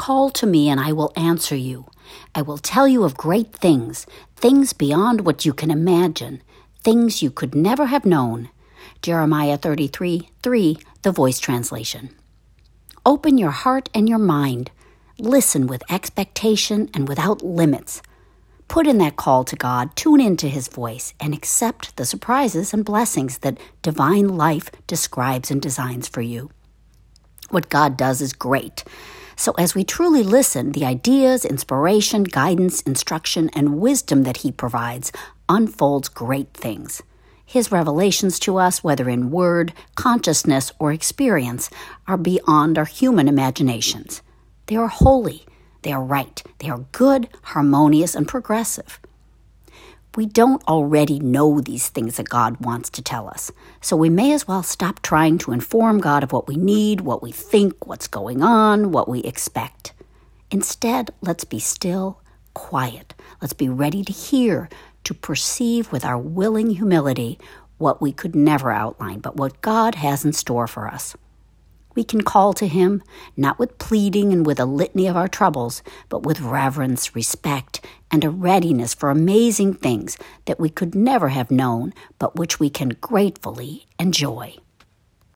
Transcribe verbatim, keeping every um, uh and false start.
Call to me and I will answer you. I will tell you of great things, things beyond what you can imagine, things you could never have known. Jeremiah thirty-three three, the Voice Translation. Open your heart and your mind. Listen with expectation and without limits. Put in that call to God, tune into His voice, and accept the surprises and blessings that divine life describes and designs for you. What God does is great. So as we truly listen, the ideas, inspiration, guidance, instruction, and wisdom that He provides unfolds great things. His revelations to us, whether in word, consciousness, or experience, are beyond our human imaginations. They are holy. They are right. They are good, harmonious, and progressive. We don't already know these things that God wants to tell us, so we may as well stop trying to inform God of what we need, what we think, what's going on, what we expect. Instead, let's be still, quiet. Let's be ready to hear, to perceive with our willing humility what we could never outline, but what God has in store for us. We can call to Him, not with pleading and with a litany of our troubles, but with reverence, respect, and a readiness for amazing things that we could never have known, but which we can gratefully enjoy.